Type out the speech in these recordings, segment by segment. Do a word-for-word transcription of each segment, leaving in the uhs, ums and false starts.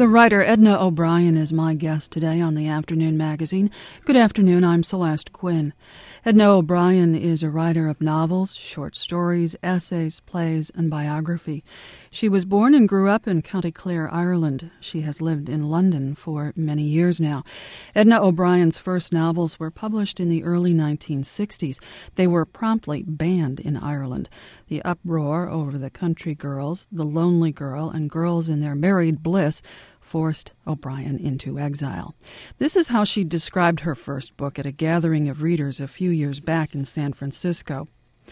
The writer Edna O'Brien is my guest today on the Afternoon Magazine. Good afternoon, I'm Celeste Quinn. Edna O'Brien is a writer of novels, short stories, essays, plays, and biography. She was born and grew up in County Clare, Ireland. She has lived in London for many years now. Edna O'Brien's first novels were published in the early nineteen sixties. They were promptly banned in Ireland. The uproar over the country girls, the lonely girl, and girls in their married bliss forced O'Brien into exile. This is how she described her first book at a gathering of readers a few years back in San Francisco.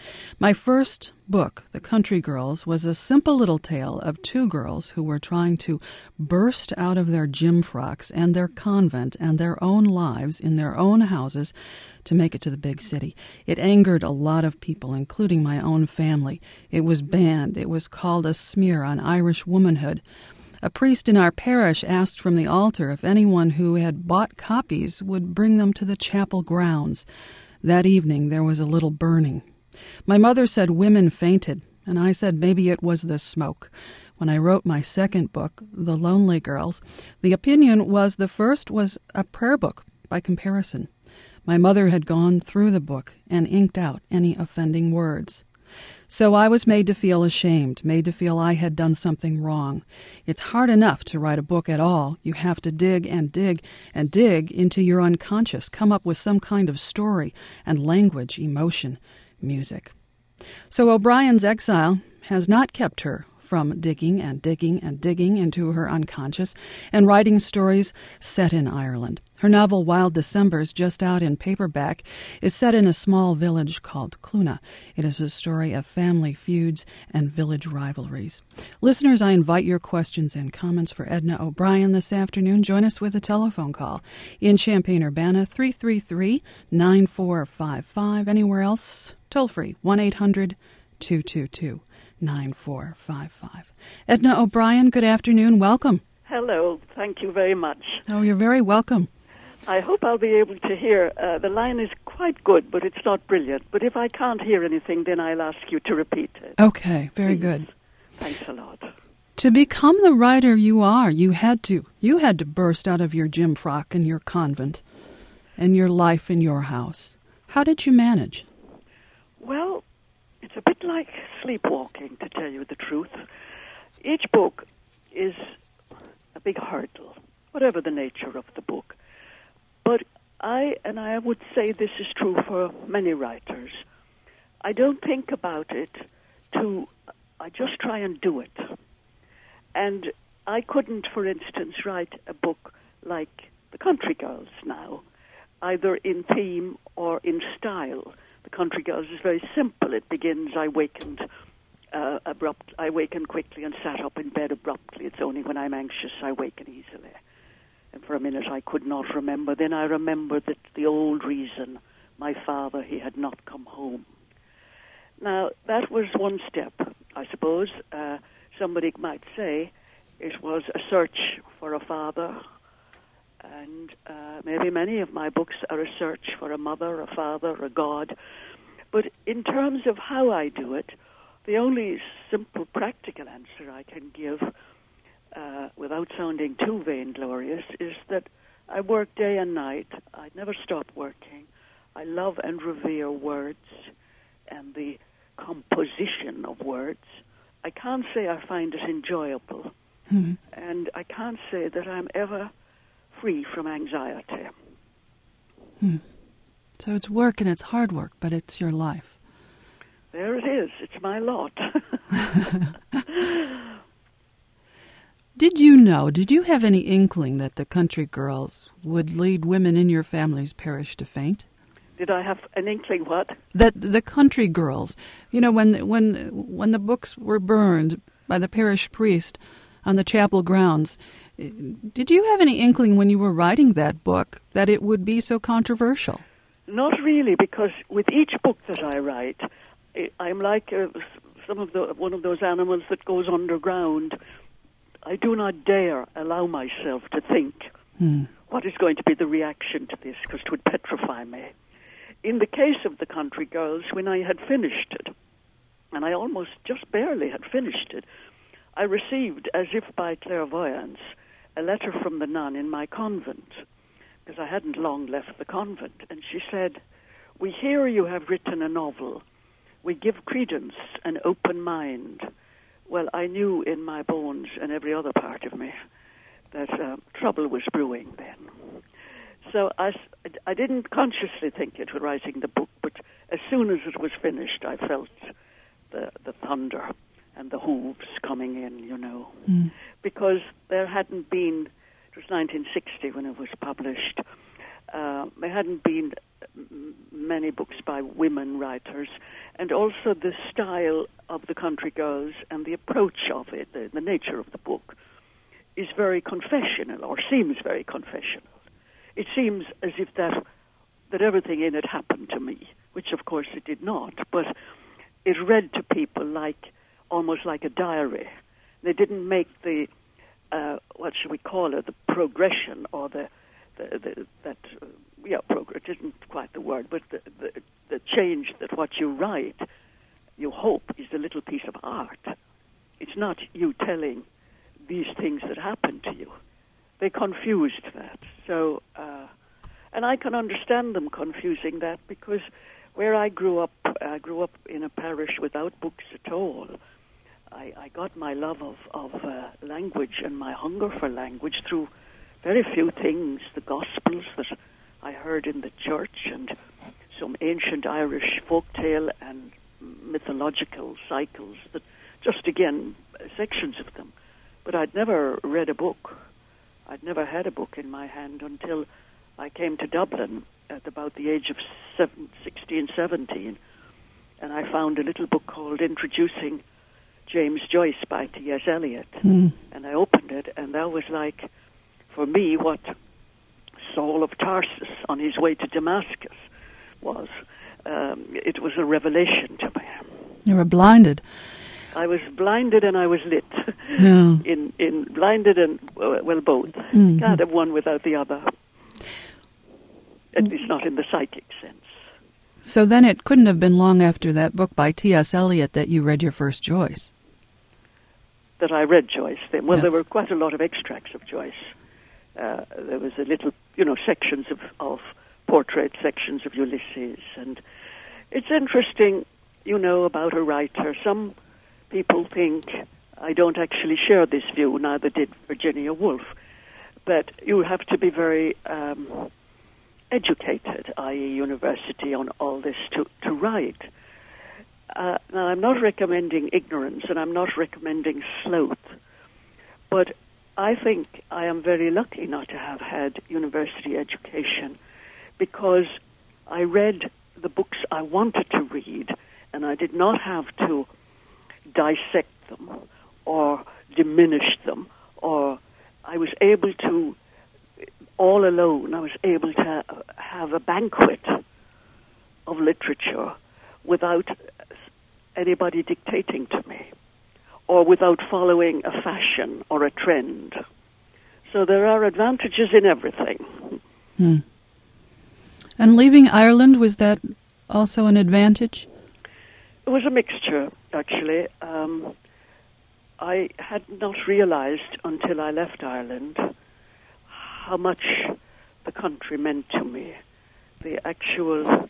My first book, The Country Girls, was a simple little tale of two girls who were trying to burst out of their gym frocks and their convent and their own lives in their own houses to make it to the big city. It angered a lot of people, including my own family. It was banned. It was called a smear on Irish womanhood. A priest in our parish asked from the altar if anyone who had bought copies would bring them to the chapel grounds. That evening there was a little burning. My mother said women fainted, and I said maybe it was the smoke. When I wrote my second book, The Lonely Girls, the opinion was the first was a prayer book by comparison. My mother had gone through the book and inked out any offending words. So I was made to feel ashamed, made to feel I had done something wrong. It's hard enough to write a book at all. You have to dig and dig and dig into your unconscious, come up with some kind of story and language, emotion, music. So O'Brien's exile has not kept her from digging and digging and digging into her unconscious and writing stories set in Ireland. Her novel Wild Decembers, just out in paperback, is set in a small village called Cluna. It is a story of family feuds and village rivalries. Listeners, I invite your questions and comments for Edna O'Brien this afternoon. Join us with a telephone call in Champaign-Urbana, three three three, nine four five five. Anywhere else, toll free, one eight hundred, two two two, nine four five five. Edna O'Brien, good afternoon. Welcome. Hello. Thank you very much. Oh, you're very welcome. I hope I'll be able to hear. Uh, the line is quite good, but it's not brilliant. But if I can't hear anything, then I'll ask you to repeat it. Okay, very Please. good. Thanks a lot. To become the writer you are, you had to. You had to burst out of your gym frock and your convent and your life in your house. How did you manage? Well, it's a bit like sleepwalking, to tell you the truth. Each book is a big hurdle, whatever the nature of the book. But I, and I would say this is true for many writers, I don't think about it to, I just try and do it. And I couldn't, for instance, write a book like The Country Girls now, either in theme or in style. The Country Girls is very simple. It begins, I wakened uh, abrupt, I wakened quickly and sat up in bed abruptly. It's only when I'm anxious I waken easily. And for a minute I could not remember. Then I remembered that the old reason, my father, he had not come home. Now, that was one step, I suppose. Uh, somebody might say it was a search for a father. And uh, maybe many of my books are a search for a mother, a father, a God. But in terms of how I do it, the only simple, practical answer I can give Uh, without sounding too vainglorious, is that I work day and night. I never stop working. I love and revere words and the composition of words. I can't say I find it enjoyable, mm-hmm. and I can't say that I'm ever free from anxiety. Hmm. So it's work and it's hard work, but it's your life. There it is. It's my lot. Did you know, did you have any inkling that the Country Girls would lead women in your family's parish to faint? Did I have an inkling what? That the Country Girls, you know, when when when the books were burned by the parish priest on the chapel grounds, did you have any inkling when you were writing that book that it would be so controversial? Not really, because with each book that I write, I'm like uh, some of the one of those animals that goes underground. I do not dare allow myself to think hmm. what is going to be the reaction to this, because it would petrify me. In the case of The Country Girls, when I had finished it, and I almost just barely had finished it, I received, as if by clairvoyance, a letter from the nun in my convent, because I hadn't long left the convent, and she said, "We hear you have written a novel. We give credence an open mind." Well, I knew in my bones and every other part of me that uh, trouble was brewing then. So I, I didn't consciously think it was writing the book, but as soon as it was finished, I felt the, the thunder and the hooves coming in, you know. Mm. Because there hadn't been, it was nineteen sixty when it was published, uh, there hadn't been many books by women writers, and also the style of The Country Girls and the approach of it, the, the nature of the book, is very confessional, or seems very confessional. It seems as if that that everything in it happened to me, which of course it did not, but it read to people like, almost like a diary. They didn't make the, uh, what should we call it, the progression, or the, the, the that, uh, yeah, progress isn't quite the word, but the, the, the change that what you write, you hope, is a little piece of art. It's not you telling these things that happened to you. They confused that. So, uh, and I can understand them confusing that, because where I grew up, I grew up in a parish without books at all. I, I got my love of, of uh, language and my hunger for language through very few things, the Gospels that I heard in the church, and some ancient Irish folktale and mythological cycles, that just, again, sections of them. But I'd never read a book. I'd never had a book in my hand until I came to Dublin at about the age of seven, sixteen, seventeen, and I found a little book called Introducing James Joyce by T S Eliot. Mm. And I opened it, and that was like, for me, what Saul of Tarsus on his way to Damascus was. Um, it was a revelation to me. You were blinded. I was blinded and I was lit. Yeah. in in blinded and, well, both. Mm-hmm. Can't have one without the other. At least not in the psychic sense. So then it couldn't have been long after that book by T S Eliot that you read your first Joyce. That I read Joyce then. Well, yes. There were quite a lot of extracts of Joyce. Uh, there was a little, you know, sections of, of portrait, sections of Ulysses. And it's interesting, you know, about a writer. Some people think, I don't actually share this view, neither did Virginia Woolf, but you have to be very um, educated, that is university, on all this to, to write. Uh, now, I'm not recommending ignorance, and I'm not recommending sloth, but I think I am very lucky not to have had university education, because I read the books I wanted to read, and I did not have to dissect them or diminish them, or I was able to, all alone, I was able to have a banquet of literature without anybody dictating to me, or without following a fashion or a trend. So there are advantages in everything. Hmm. And leaving Ireland, was that also an advantage? It was a mixture, actually. Um, I had not realized until I left Ireland how much the country meant to me. The actual s-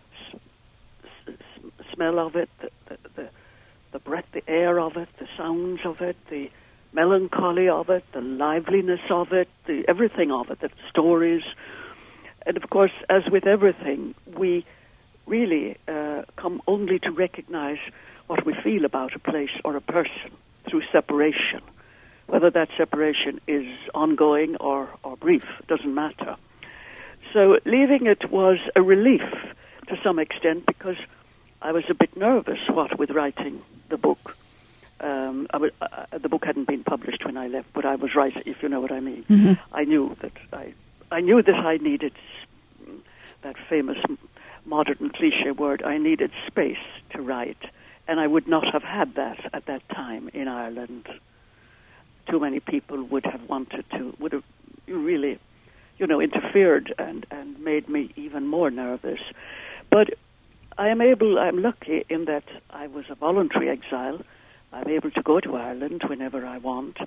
s- smell of it, the, the, the, the breath, the air of it, the sounds of it, the melancholy of it, the liveliness of it, the everything of it, the stories. And of course, as with everything, we really uh, come only to recognize what we feel about a place or a person through separation. Whether that separation is ongoing or, or brief, doesn't matter. So leaving it was a relief to some extent, because I was a bit nervous, what, with writing the book. Um, I was, uh, the book hadn't been published when I left, but I was writing, if you know what I mean. Mm-hmm. I knew that I, I knew that I needed that famous modern cliche word, I needed space to write, and I would not have had that at that time in Ireland. Too many people would have wanted to, would have really, you know, interfered and, and made me even more nervous. But I am able, I'm lucky in that I was a voluntary exile. I'm able to go to Ireland whenever I want,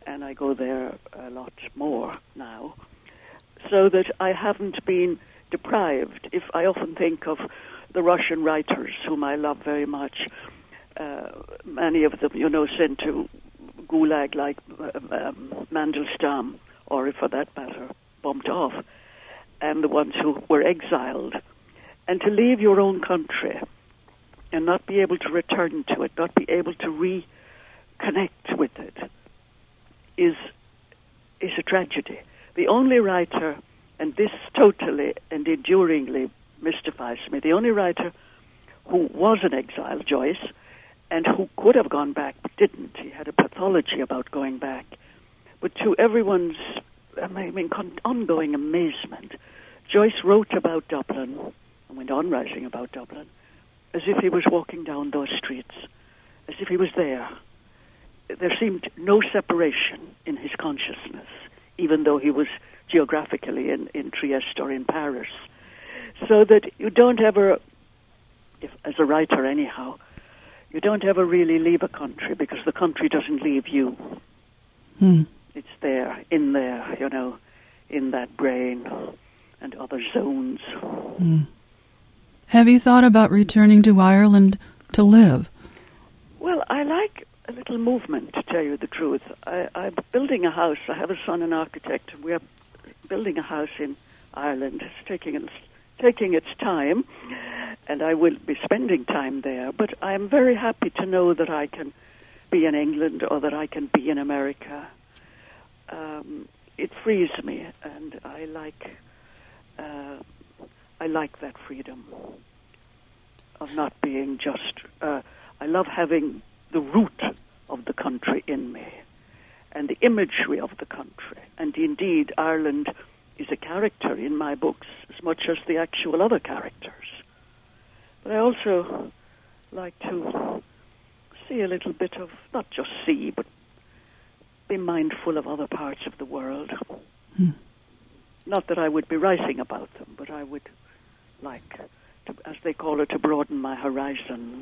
and I go there a lot more now, so that I haven't been deprived. If I often think of the Russian writers, whom I love very much, uh, many of them, you know, sent to Gulag like um, Mandelstam, or for that matter, bumped off, and the ones who were exiled. And to leave your own country and not be able to return to it, not be able to reconnect with it, is is a tragedy. The only writer, and this totally and enduringly mystifies me, the only writer who was an exile, Joyce, and who could have gone back but didn't. He had a pathology about going back. But to everyone's I mean, con- ongoing amazement, Joyce wrote about Dublin and went on writing about Dublin as if he was walking down those streets, as if he was there. There seemed no separation in his consciousness, even though he was geographically in, in Trieste or in Paris. So that you don't ever, if, as a writer anyhow, you don't ever really leave a country because the country doesn't leave you. Hmm. It's there, in there, you know, in that brain and other zones. Hmm. Have you thought about returning to Ireland to live? Well, I like a little movement, to tell you the truth. I, I'm building a house. I have a son, an architect. We are building a house in Ireland. It's taking its, taking its time, and I will be spending time there. But I'm very happy to know that I can be in England or that I can be in America. Um, it frees me, and I like uh, I like that freedom of not being just. Uh, I love having the root of the country in me, and the imagery of the country. And indeed, Ireland is a character in my books as much as the actual other characters. But I also like to see a little bit of, not just see, but be mindful of other parts of the world. Hmm. Not that I would be writing about them, but I would like, to, as they call it, to broaden my horizons.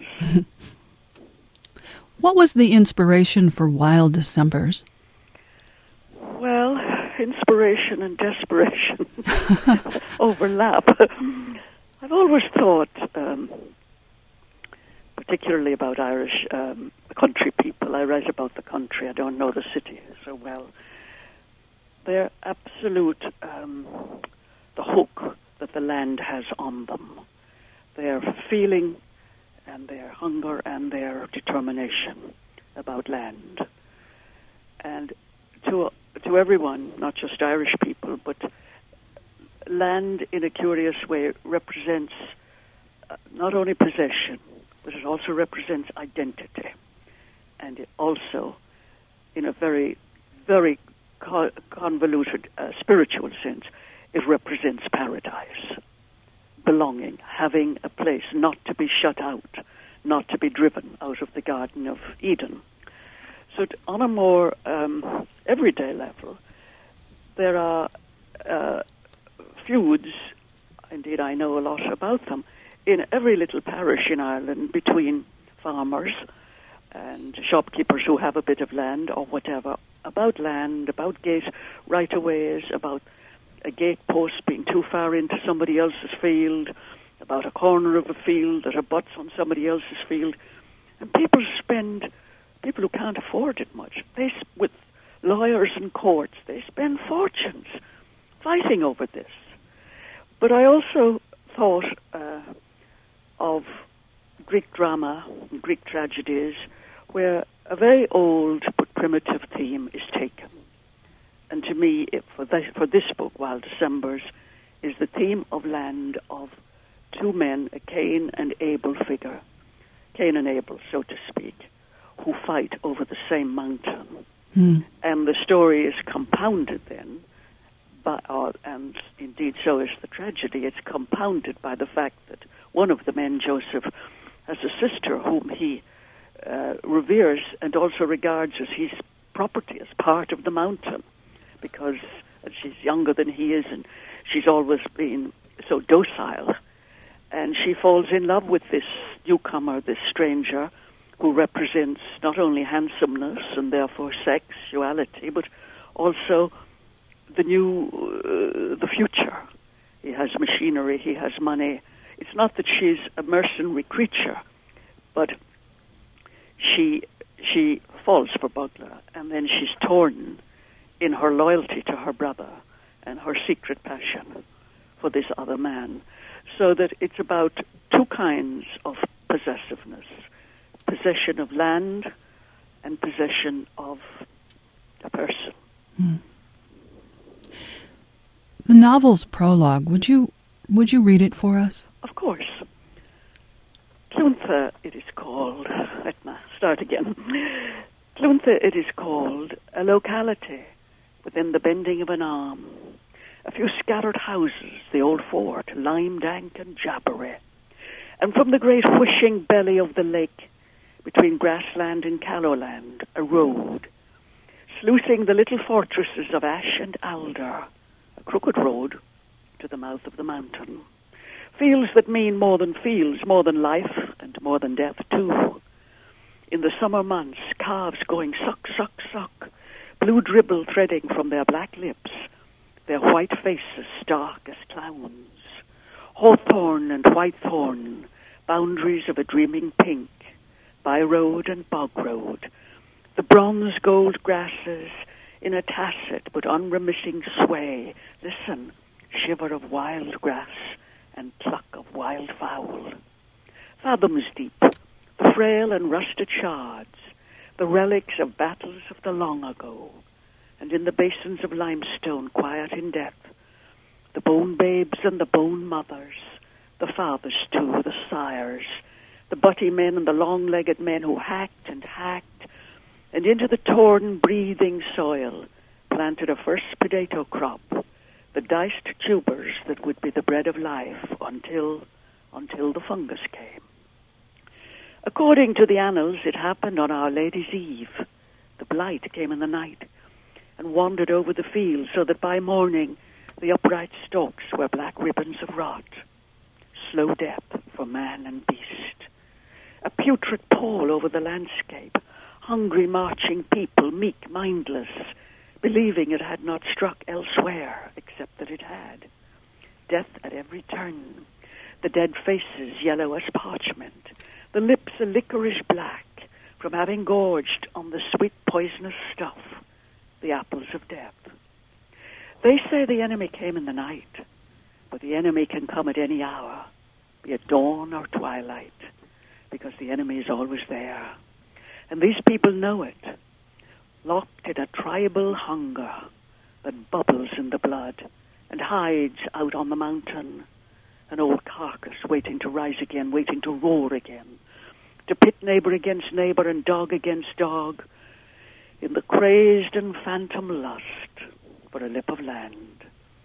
What was the inspiration for Wild Decembers? Well, inspiration and desperation overlap. I've always thought, um, particularly about Irish um, country people. I write about the country. I don't know the city so well. They're absolute, um, the hook that the land has on them. Their feeling and their hunger and their determination about land. And to to everyone, not just Irish people, but land in a curious way represents uh, not only possession, but it also represents identity. And it also, in a very, very co- convoluted uh, spiritual sense, it represents paradise, belonging, having a place, not to be shut out, not to be driven out of the Garden of Eden. So t- on a more um, everyday level, there are uh, feuds, indeed I know a lot about them, in every little parish in Ireland between farmers and shopkeepers who have a bit of land or whatever, about land, about gate right-of-ways, about a gate post being too far into somebody else's field, about a corner of a field that abuts on somebody else's field. And people spend, people who can't afford it much, they with lawyers and courts, they spend fortunes fighting over this. But I also thought uh, of Greek drama, Greek tragedies, where a very old but primitive theme is taken. And to me, it, for, this, for this book, Wild Decembers, is the theme of land of two men, a Cain and Abel figure, Cain and Abel, so to speak, who fight over the same mountain. Mm. And the story is compounded then, by, uh, and indeed so is the tragedy, it's compounded by the fact that one of the men, Joseph, has a sister whom he uh, reveres and also regards as his property, as part of the mountain, because she's younger than he is and she's always been so docile. And she falls in love with this newcomer, this stranger, who represents not only handsomeness and therefore sexuality, but also the new, uh, the future. He has machinery, he has money. It's not that she's a mercenary creature, but she she falls for Bugler, and then she's torn in her loyalty to her brother and her secret passion for this other man. So that it's about two kinds of possessiveness: possession of land and possession of a person. Mm. The novel's prologue, would you would you read it for us? Of course. Cluntha, it is called. Let me start again. Cluntha, it is called, a locality within the bending of an arm. A few scattered houses, the old fort, Limedank and Jabbery. And from the great whishing belly of the lake, between grassland and callowland, a road, sluicing the little fortresses of Ash and Alder, a crooked road to the mouth of the mountain. Fields that mean more than fields, more than life and more than death too. In the summer months, calves going suck, suck, suck, blue dribble threading from their black lips, their white faces stark as clowns. Hawthorn and whitethorn, boundaries of a dreaming pink, by road and bog road, the bronze gold grasses in a tacit but unremitting sway. Listen, shiver of wild grass and pluck of wild fowl. Fathoms deep, the frail and rusted shards, the relics of battles of the long ago, and in the basins of limestone, quiet in death, the bone babes and the bone mothers, the fathers too, the sires, the butty men and the long-legged men who hacked and hacked, and into the torn, breathing soil planted a first potato crop, the diced tubers that would be the bread of life until, until the fungus came. According to the annals, it happened on Our Lady's Eve. The blight came in the night and wandered over the field, so that by morning the upright stalks were black ribbons of rot. Slow death for man and beast. A putrid pall over the landscape, hungry marching people, meek, mindless, believing it had not struck elsewhere, except that it had. Death at every turn, the dead faces yellow as parchment, the lips a licorice black from having gorged on the sweet poisonous stuff, the apples of death. They say the enemy came in the night, but the enemy can come at any hour, be it dawn or twilight, because the enemy is always there. And these people know it, locked in a tribal hunger that bubbles in the blood and hides out on the mountain, an old carcass waiting to rise again, waiting to roar again, to pit neighbor against neighbor and dog against dog, in the crazed and phantom lust for a lip of land.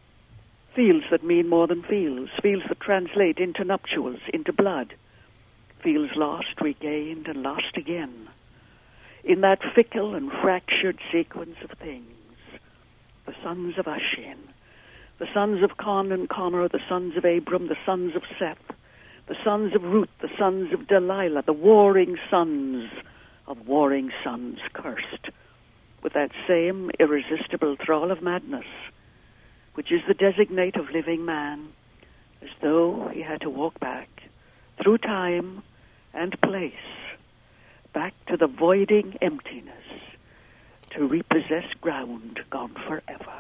Fields that mean more than fields, fields that translate into nuptials, into blood, fields lost, regained, and lost again. In that fickle and fractured sequence of things, the sons of Ashin, the sons of Con and Connor, the sons of Abram, the sons of Seth, the sons of Ruth, the sons of Delilah, the warring sons of warring sons cursed with that same irresistible thrall of madness, which is the designate of living man, as though he had to walk back through time and place, back to the voiding emptiness, to repossess ground gone forever.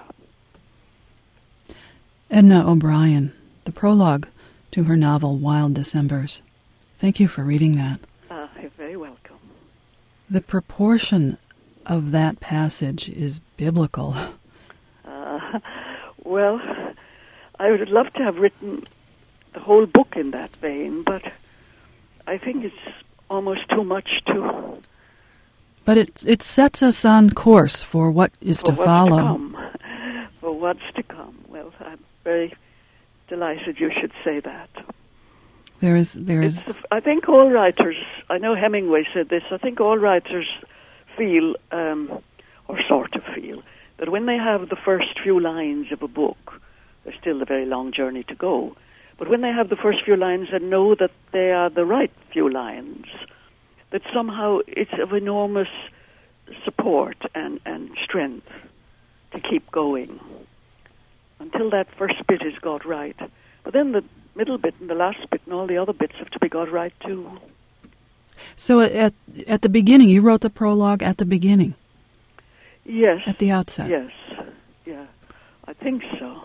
Edna O'Brien, the prologue to her novel Wild Decembers. Thank you for reading that. Uh, you're very welcome. The proportion of that passage is biblical. Uh, well, I would love to have written the whole book in that vein, but I think it's almost too much to... But it, it sets us on course for what is for to what's follow. To come. For what's to come. Well, I'm very delighted you should say that. There is, there is. It's, I think all writers, I know Hemingway said this, I think all writers feel, um, or sort of feel, that when they have the first few lines of a book, there's still a very long journey to go, but when they have the first few lines and know that they are the right few lines, that somehow it's of enormous support and, and strength to keep going until that first bit is got right. But then the middle bit and the last bit and all the other bits have to be got right too. So at at the beginning, you wrote the prologue at the beginning? Yes. At the outset? Yes. Yeah, I think so.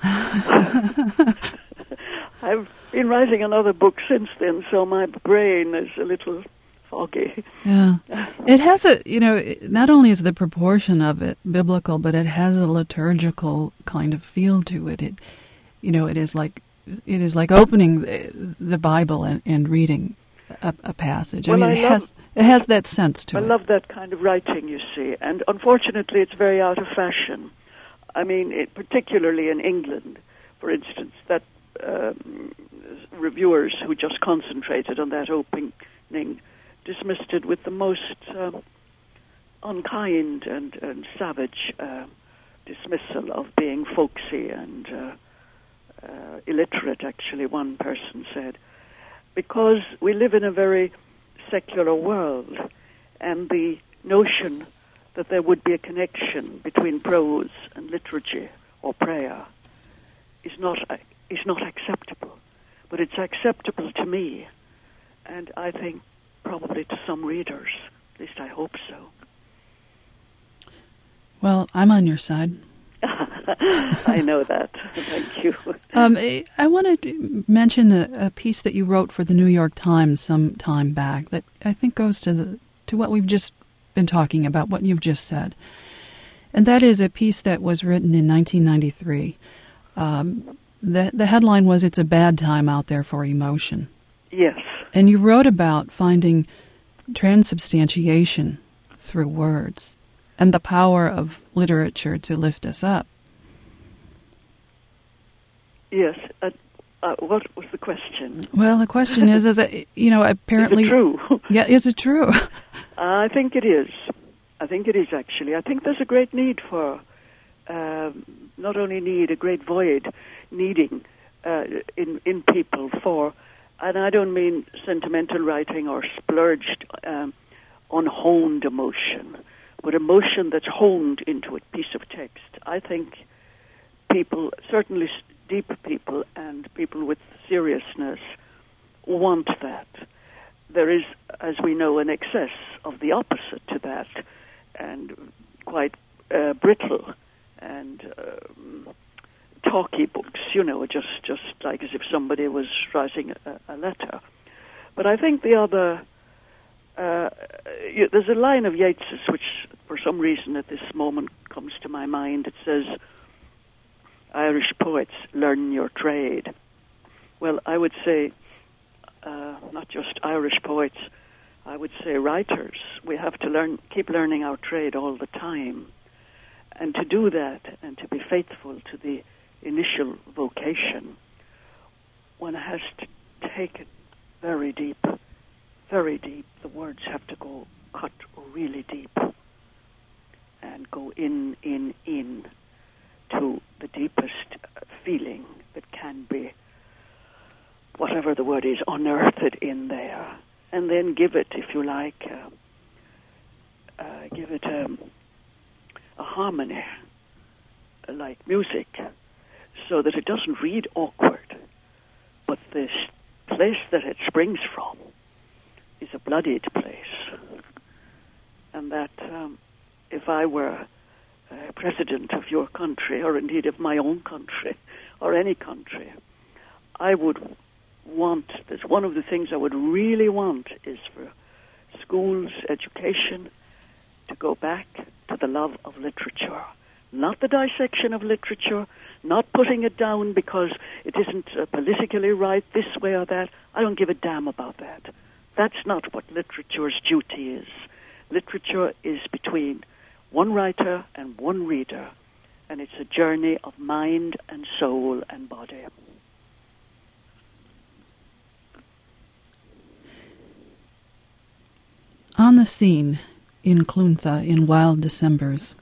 I've been writing another book since then, so my brain is a little foggy. Yeah. It has a, you know, not only is the proportion of it biblical, but it has a liturgical kind of feel to it. It, you know, it is like it is like opening the, the Bible and, and reading a, a passage. I well, mean, I it love, has it has that sense to I it. I love that kind of writing, you see, and unfortunately, it's very out of fashion. I mean, it, particularly in England, for instance, that um, reviewers who just concentrated on that opening dismissed it with the most um, unkind and, and savage uh, dismissal of being folksy and uh, uh, illiterate, actually, one person said, because we live in a very secular world, and the notion that there would be a connection between prose and liturgy or prayer is not is not acceptable. But it's acceptable to me, and I think probably to some readers. At least I hope so. Well, I'm on your side. I know that. Thank you. Um, I want to mention a, a piece that you wrote for the New York Times some time back that I think goes to the to what we've just been talking about, what you've just said. And that is a piece that was written in nineteen ninety-three. Um, the, the headline was, "It's a Bad Time Out There for Emotion." Yes. And you wrote about finding transubstantiation through words and the power of literature to lift us up. Yes. Uh, uh, what was the question? Well, the question is, is that, you know, apparently... Is it true? Yeah, is it true? I think it is. I think it is, actually. I think there's a great need for, um, not only need, a great void needing uh, in, in people for, and I don't mean sentimental writing or splurged, um, unhoned emotion, but emotion that's honed into a piece of text. I think people, certainly deep people and people with seriousness, want that. There is, as we know, an excess of the opposite to that, and quite uh, brittle and um, talky books, you know, just, just like as if somebody was writing a, a letter. But I think the other... Uh, you, there's a line of Yeats's which, for some reason, at this moment comes to my mind. It says, "Irish poets, learn your trade." Well, I would say, uh, not just Irish poets, I would say writers. We have to learn, keep learning our trade all the time. And to do that, and to be faithful to the initial vocation, one has to take it very deep. Very deep. The words have to go cut really deep and go in, in, in to the deepest feeling that can be, whatever the word is, unearthed in there. And then give it, if you like, uh, uh, give it um, a harmony, like music, so that it doesn't read awkward, but this place that it springs from is a bloodied place, and that um, if I were uh, president of your country, or indeed of my own country, or any country, I would want, there's one of the things I would really want is for schools, education, to go back to the love of literature. Not the dissection of literature, not putting it down because it isn't uh, politically right, this way or that. I don't give a damn about that. That's not what literature's duty is. Literature is between one writer and one reader, and it's a journey of mind and soul and body. On the scene in Cluntha in Wild Decembers,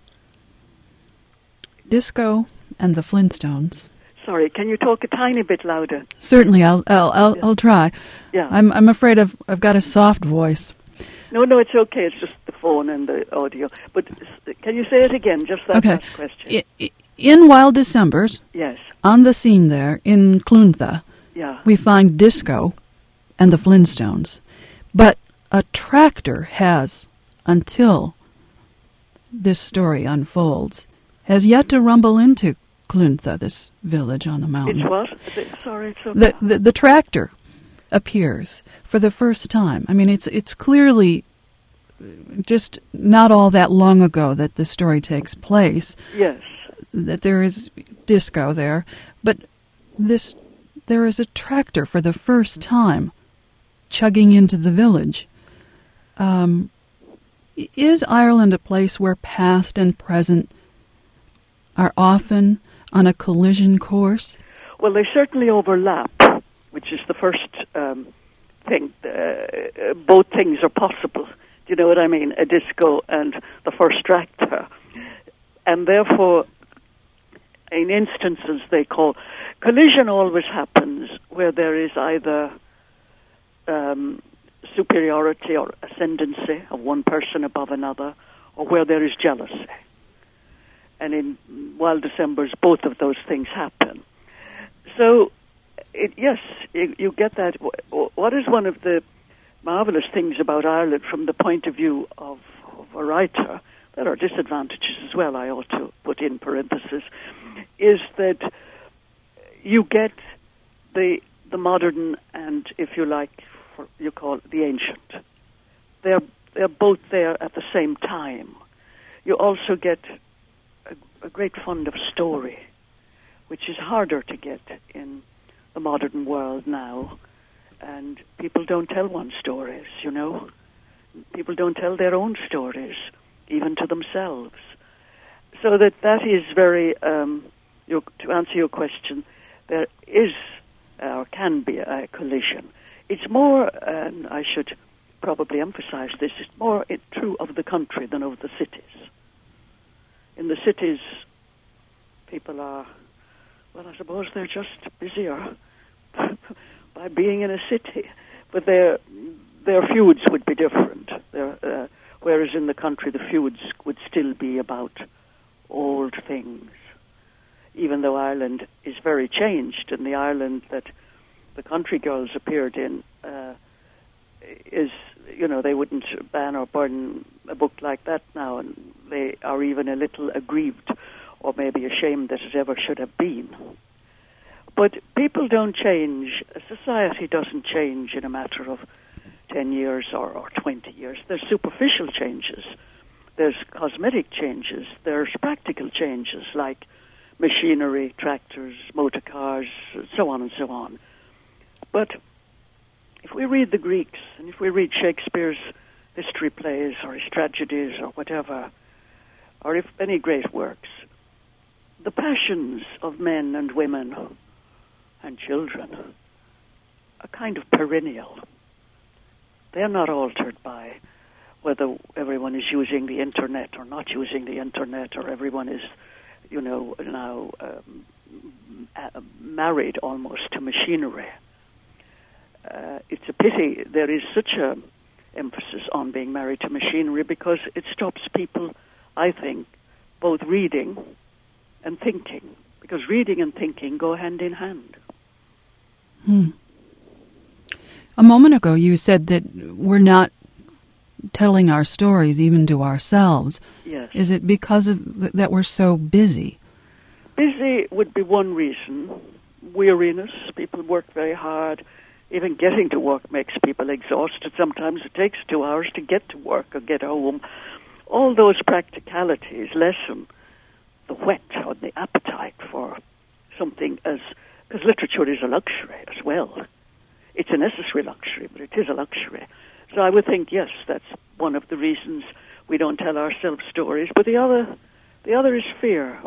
Disco and the Flintstones. Sorry, can you talk a tiny bit louder? Certainly, I'll I'll I'll, Yeah. I'll try. Yeah. I'm I'm afraid I've I've got a soft voice. No, no, it's okay. It's just the phone and the audio. But can you say it again, just that okay. last question? I, in Wild Decembers, yes. on the scene there in Cluntha, yeah. we find Disco and the Flintstones. But a tractor has, until this story unfolds, has yet to rumble into Cluntha, this village on the mountain. It's what? Sorry, it's okay. The, the, the tractor appears for the first time. I mean, it's it's clearly just not all that long ago that the story takes place. Yes. That there is Disco there, but this there is a tractor for the first time chugging into the village. Um, is Ireland a place where past and present are often on a collision course? Well, they certainly overlap, which is the first um, thing. Uh, both things are possible. Do you know what I mean? A disco and the first tractor. And therefore, in instances they call, collision always happens where there is either um, superiority or ascendancy of one person above another, or where there is jealousy. And in Wild Decembers, both of those things happen. So, it, yes, you, you get that. What is one of the marvelous things about Ireland from the point of view of, of a writer, there are disadvantages as well, I ought to put in parentheses, is that you get the the modern and, if you like, for, you call it the ancient. They're, they're both there at the same time. You also get a great fund of story, which is harder to get in the modern world now. And people don't tell one stories, you know. People don't tell their own stories, even to themselves. So that that is very, um, your, to answer your question, there is or can be a collision. It's more, and I should probably emphasize this, it's more it, true of the country than of the cities. In the cities, people are, well, I suppose they're just busier by being in a city. But their their feuds would be different. Uh, whereas in the country, the feuds would still be about old things. Even though Ireland is very changed, and the Ireland that the country girls appeared in uh, is, you know, they wouldn't ban or burn a book like that now, and they are even a little aggrieved or maybe ashamed that it ever should have been. But people don't change. Society doesn't change in a matter of ten years or, or twenty years. There's superficial changes. There's cosmetic changes. There's practical changes like machinery, tractors, motor cars, so on and so on. But if we read the Greeks, and if we read Shakespeare's history plays or his tragedies or whatever, or if any great works, the passions of men and women and children are kind of perennial. They're not altered by whether everyone is using the internet or not using the internet, or everyone is, you know, now um, uh, married almost to machinery. Uh, it's a pity there is such a emphasis on being married to machinery, because it stops people, I think, both reading and thinking, because reading and thinking go hand in hand. Hmm. A moment ago you said that we're not telling our stories even to ourselves. Yes. Is it because of th- that we're so busy? Busy would be one reason. Weariness. People work very hard. Even getting to work makes people exhausted. Sometimes it takes two hours to get to work or get home. All those practicalities lessen the whet or the appetite for something as... because literature is a luxury as well. It's a necessary luxury, but it is a luxury. So I would think, yes, that's one of the reasons we don't tell ourselves stories. But the other, the other is fear.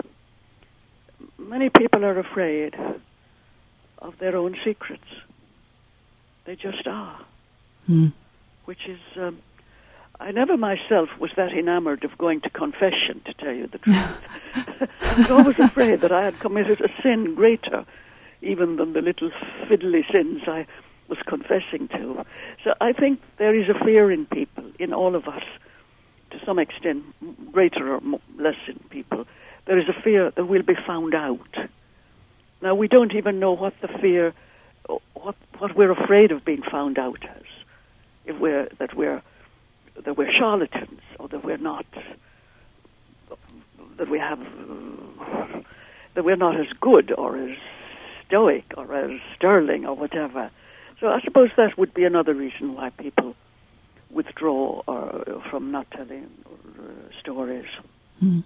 Many people are afraid of their own secrets. They just are. Hmm. Which is... Um, I never myself was that enamored of going to confession, to tell you the truth. I was always afraid that I had committed a sin greater even than the little fiddly sins I was confessing to. So I think there is a fear in people in all of us, to some extent, greater or less in people, there is a fear that we'll be found out. Now, we don't even know what the fear, what what we're afraid of being found out as. If we're that we're that we're charlatans, or that we're not, that we have, that we're not as good or as stoic or as sterling or whatever. So I suppose that would be another reason why people withdraw or, from not telling uh, stories. Mm.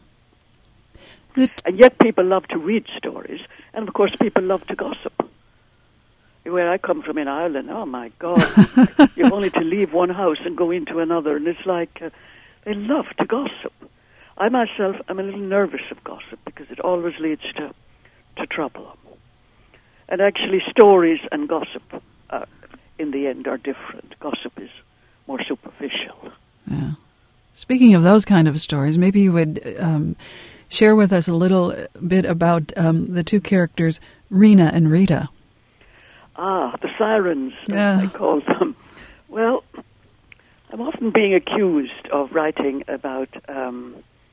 And yet people love to read stories, and of course people love to gossip. Where I come from in Ireland, oh my God, you've only to leave one house and go into another, and it's like uh, they love to gossip. I myself am a little nervous of gossip because it always leads to, to trouble. And actually stories and gossip uh, in the end are different. Gossip is more superficial. Yeah. Speaking of those kind of stories, maybe you would um, share with us a little bit about um, the two characters, Rena and Rita. Ah, the sirens, yeah. I call them. Well, I'm often being accused of writing about um,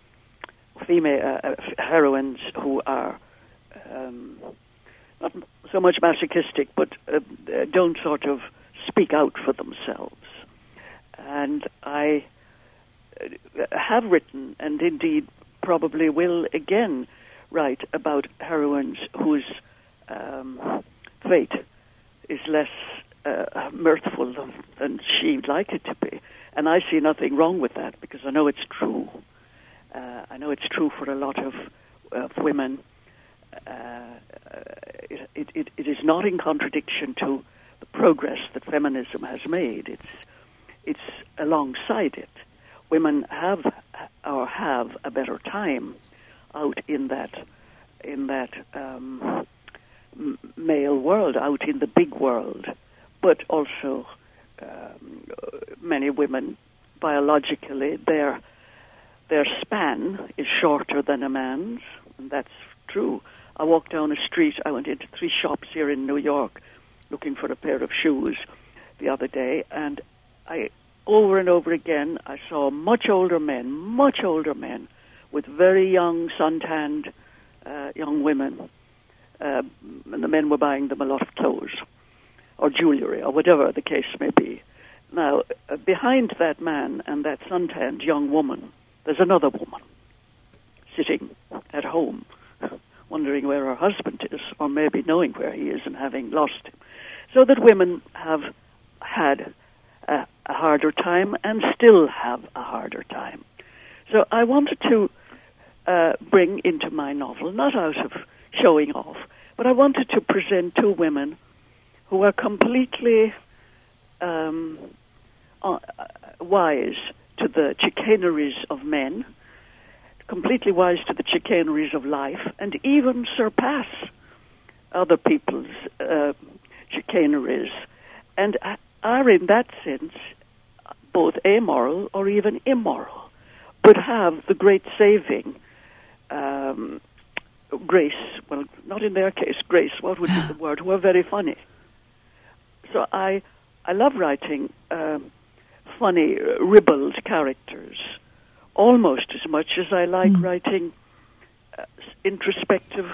female uh, heroines who are um, not so much masochistic, but uh, don't sort of speak out for themselves. And I have written, and indeed probably will again write, about heroines whose um, fate is less uh, mirthful than, than she'd like it to be. And I see nothing wrong with that, because I know it's true. Uh, I know it's true for a lot of, of women. Uh, it, it, it, it is not in contradiction to the progress that feminism has made. It's, it's alongside it. Women have or have a better time out in that, in that um, male world, out in the big world, but also um, many women, biologically, their their span is shorter than a man's, and that's true. I walked down a street, I went into three shops here in New York looking for a pair of shoes the other day, and I, over and over again, I saw much older men, much older men, with very young, suntanned uh, young women. Uh, and the men were buying them a lot of clothes or jewelry or whatever the case may be. Now, uh, behind that man and that suntanned young woman, there's another woman sitting at home, wondering where her husband is, or maybe knowing where he is and having lost him. So that women have had a, a harder time and still have a harder time. So I wanted to uh, bring into my novel, not out of showing off, but I wanted to present two women who are completely um, uh, wise to the chicaneries of men, completely wise to the chicaneries of life, and even surpass other people's uh, chicaneries, and are in that sense both amoral or even immoral, but have the great saving um, grace, well, not in their case, grace, what would be the word, who are very funny. So I I love writing um, funny, ribald characters, almost as much as I like mm. writing uh, introspective,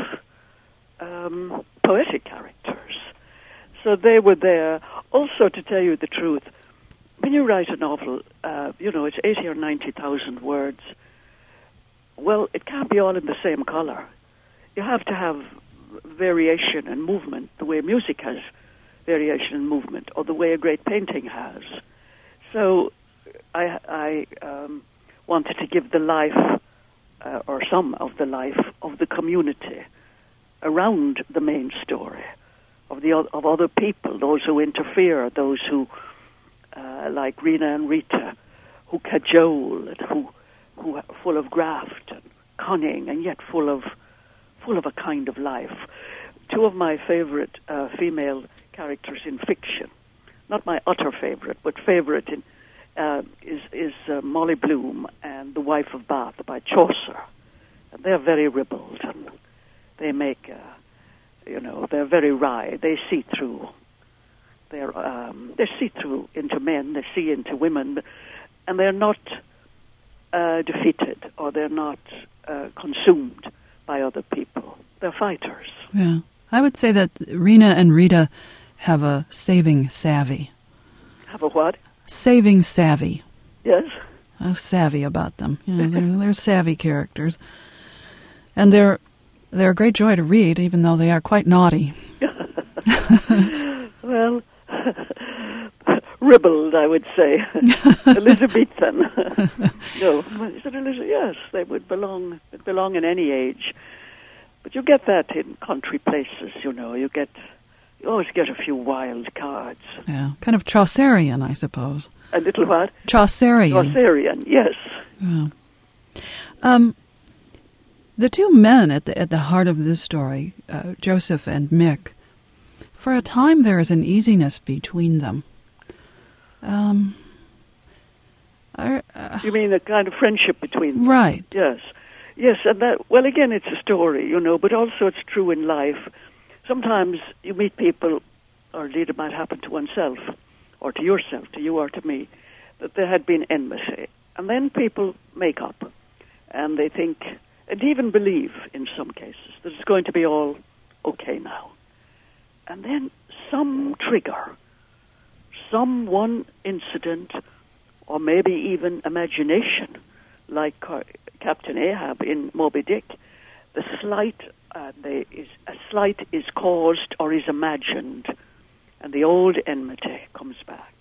um, poetic characters. So they were there. Also, to tell you the truth, when you write a novel, uh, you know, it's eighty or ninety thousand words. Well, it can't be all in the same color. You have to have variation and movement, the way music has variation and movement, or the way a great painting has. So I, I um, wanted to give the life, uh, or some of the life, of the community around the main story, of the of other people, those who interfere, those who, uh, like Rena and Rita, who cajole, and who who are full of graft and cunning, and yet full of full of a kind of life. Two of my favorite uh, female characters in fiction, not my utter favorite, but favorite in uh, is is uh, Molly Bloom and The Wife of Bath by Chaucer. And they're very ribald, and they make, uh, you know, they're very wry. They see through. They're um, they see through into men. They see into women, and they're not uh, defeated or they're not uh, consumed by other people. They're fighters. Yeah. I would say that Rena and Rita have a saving savvy. Have a what? Saving savvy. Yes. A savvy about them. Yeah, they're, they're savvy characters. And they're they're a great joy to read, even though they are quite naughty. Well, ribald, I would say. Elizabethan. No, is it Elizabeth? Yes, they would belong belong in any age. But you get that in country places, you know. You get, you always get a few wild cards. Yeah, kind of Chaucerian, I suppose. A little what? Chaucerian. Chaucerian, yes. Yeah. Um, the two men at the at the heart of this story, uh, Joseph and Mick, for a time there is an easiness between them. Um, I, uh, you mean a kind of friendship between them? Right. Yes. Yes, and that, well, again, it's a story, you know, but also it's true in life. Sometimes you meet people, or indeed it might happen to oneself, or to yourself, to you or to me, that there had been enmity. And then people make up, and they think, and even believe in some cases, that it's going to be all okay now. And then some trigger, some one incident, or maybe even imagination, like uh, Captain Ahab in Moby Dick, the slight, uh, they is, a slight is caused or is imagined, and the old enmity comes back.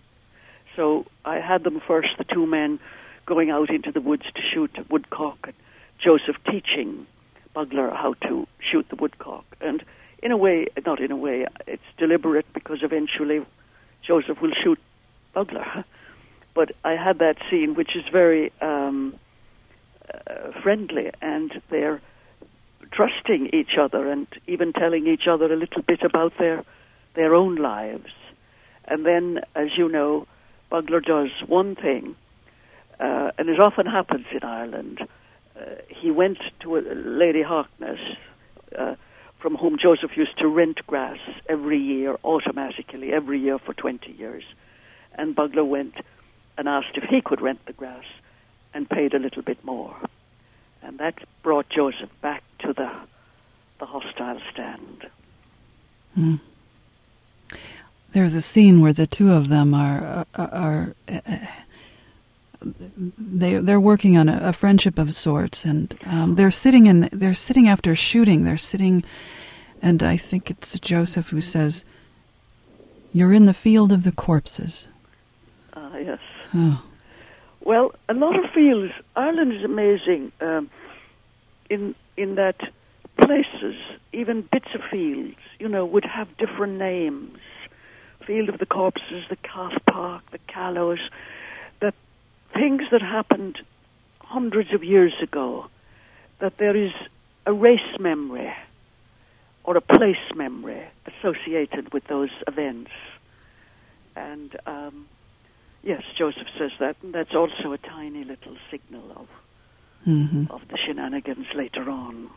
So I had them first, the two men, going out into the woods to shoot a woodcock, and Joseph teaching Bugler how to shoot the woodcock. And in a way, not in a way, it's deliberate because eventually Joseph will shoot Bugler. But I had that scene, which is very um, uh, friendly, and they're trusting each other and even telling each other a little bit about their their own lives. And then, as you know, Bugler does one thing, uh, and it often happens in Ireland. Uh, he went to a Lady Harkness, uh, from whom Joseph used to rent grass every year, automatically, every year for twenty years. And Bugler went and asked if he could rent the grass and paid a little bit more. And that brought Joseph back to the the hostile stand. Mm. There's a scene where the two of them are are, are uh, they they're working on a, a friendship of sorts, and um, they're sitting in they're sitting after shooting. They're sitting, and I think it's Joseph who says, "You're in the field of the corpses." Ah, uh, yes. Oh. Well, a lot of fields. Ireland is amazing um, in in that places, even bits of fields, you know, would have different names. Field of the Corpses, the Calf Park, the Callows, that things that happened hundreds of years ago, that there is a race memory or a place memory associated with those events. And um, yes, Joseph says that, and that's also a tiny little signal of mm-hmm. of the shenanigans later on.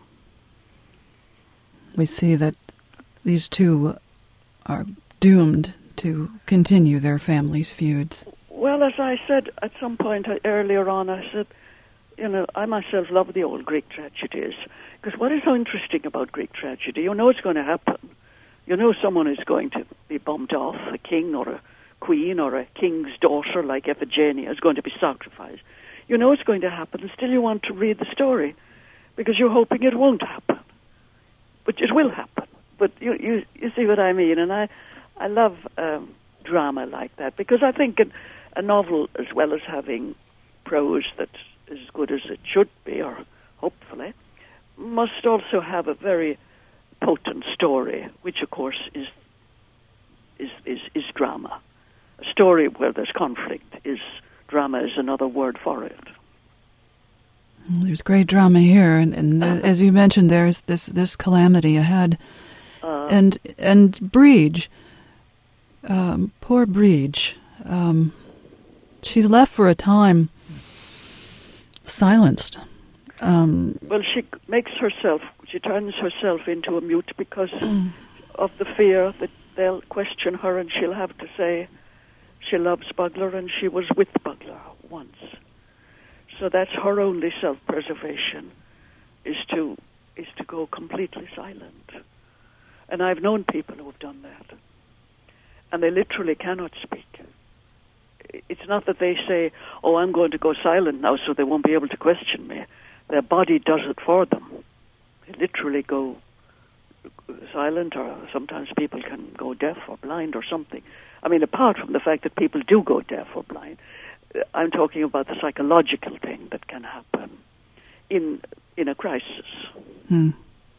We see that these two are doomed to continue their family's feuds. Well, as I said at some point earlier on, I said, you know, I myself love the old Greek tragedies, because what is so interesting about Greek tragedy, you know it's going to happen. You know someone is going to be bumped off, a king or a queen or a king's daughter like Iphigenia is going to be sacrificed. You know it's going to happen, and still you want to read the story, because you're hoping it won't happen. But it will happen. But you you, you see what I mean, and I, I love um, drama like that, because I think a, a novel, as well as having prose that's as good as it should be, or hopefully, must also have a very potent story, which of course is is is, is drama. A story where there's conflict is drama is another word for it. There's great drama here, and, and uh, as you mentioned, there's this, this calamity ahead. Uh, and and Breege, um, poor Breege, um, she's left for a time silenced. Um, well, she makes herself, she turns herself into a mute because of the fear that they'll question her and she'll have to say She loves Bugler, and she was with Bugler once. So that's her only self-preservation, is to is to go completely silent. And I've known people who have done that. And they literally cannot speak. It's not that they say, oh, I'm going to go silent now so they won't be able to question me. Their body does it for them. They literally go silent, or sometimes people can go deaf or blind or something. I mean, apart from the fact that people do go deaf or blind, I'm talking about the psychological thing that can happen in in a crisis. Hmm.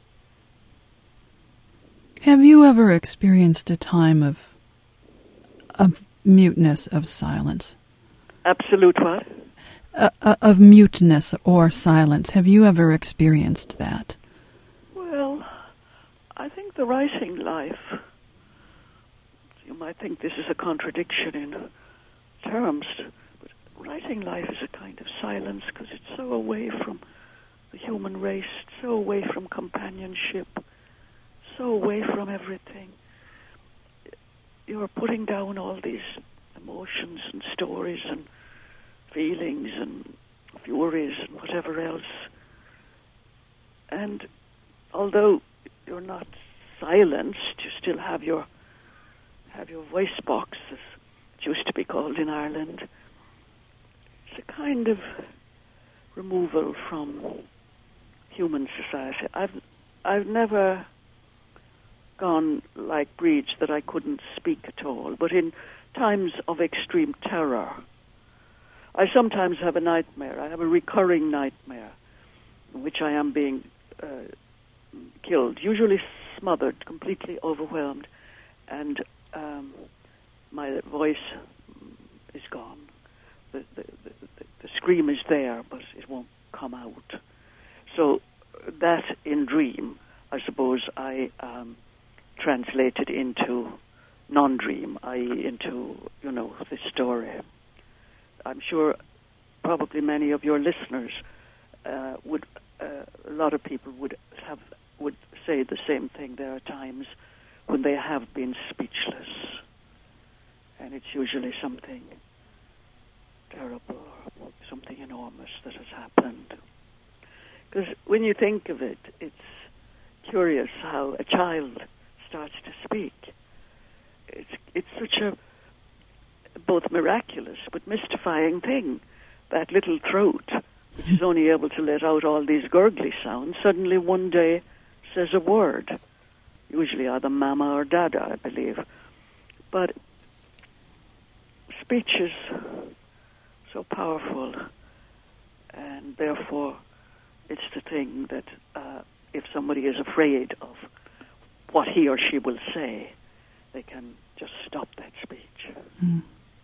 Have you ever experienced a time of of muteness, of silence? Absolute what? Uh, uh, of muteness or silence. Have you ever experienced that? Well, I think the writing life, you might think this is a contradiction in terms, but writing life is a kind of silence because it's so away from the human race, so away from companionship, so away from everything. You're putting down all these emotions and stories and feelings and furies and whatever else. And although you're not silenced, you still have your have your voice box, as it used to be called in Ireland. It's a kind of removal from human society. I've I've never gone like Breach that I couldn't speak at all, but in times of extreme terror, I sometimes have a nightmare. I have a recurring nightmare in which I am being uh, killed, usually smothered, completely overwhelmed, and um, my voice is gone. The, the, the, the scream is there, but it won't come out. So that in dream, I suppose I um, translated into non-dream, that is into, you know, the story. I'm sure probably many of your listeners uh, would, uh, a lot of people would have, would say the same thing. There are times when they have been speechless, and it's usually something terrible or something enormous that has happened. Because when you think of it, it's curious how a child starts to speak. It's it's such a both miraculous but mystifying thing. That little throat, which is only able to let out all these gurgly sounds, suddenly one day says a word. Usually either mama or dada, I believe. But speech is so powerful, and therefore it's the thing that uh, if somebody is afraid of what he or she will say, they can just stop that speech. Mm.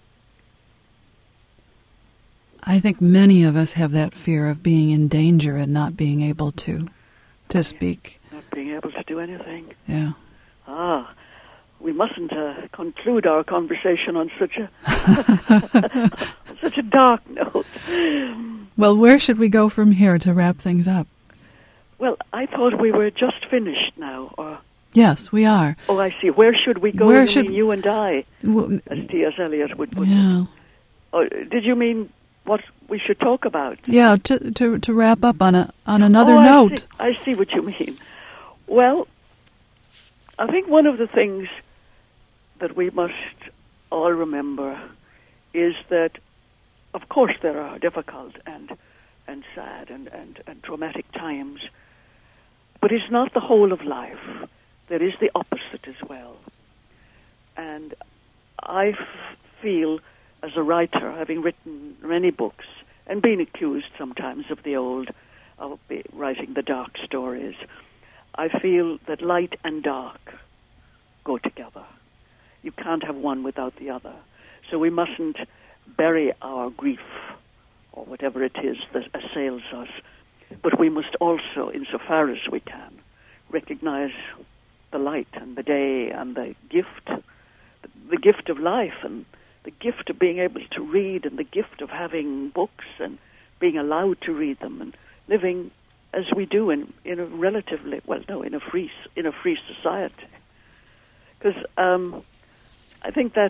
I think many of us have that fear of being in danger and not being able to to speak. Not being able to do anything. Yeah. Ah, we mustn't uh, conclude our conversation on such a on such a dark note. Well, where should we go from here to wrap things up? Well, I thought we were just finished now. Or yes, we are. Oh, I see. Where should we go? Where you should mean you and I, well, as T S. Eliot would put yeah. it. Oh, did you mean what we should talk about? Yeah, to to to wrap up on a on another oh, note. I see, I see what you mean. Well, I think one of the things that we must all remember is that, of course, there are difficult and and sad and, and, and traumatic times, but it's not the whole of life. There is the opposite as well. And I f- feel, as a writer, having written many books and been accused sometimes of the old, of be, writing the dark stories, I feel that light and dark go together. You can't have one without the other. So we mustn't bury our grief or whatever it is that assails us, but we must also, insofar as we can, recognize the light and the day and the gift, the gift of life and the gift of being able to read and the gift of having books and being allowed to read them and living as we do in, in a relatively, well, no, in a free, in a free society. Because um, I think that is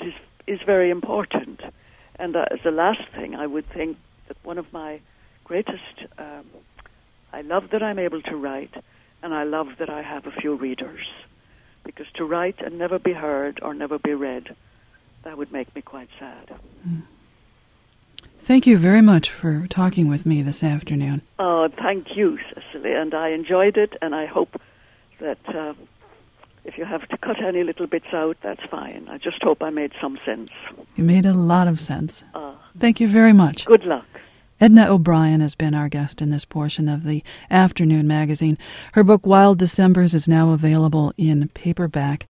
is very important. And uh, as the last thing, I would think that one of my greatest, um, I love that I'm able to write, and I love that I have a few readers. Because to write and never be heard or never be read, that would make me quite sad. Mm. Thank you very much for talking with me this afternoon. Oh, thank you, Cecily, and I enjoyed it, and I hope that uh, if you have to cut any little bits out, that's fine. I just hope I made some sense. You made a lot of sense. Uh, Thank you very much. Good luck. Edna O'Brien has been our guest in this portion of the Afternoon magazine. Her book, Wild Decembers, is now available in paperback.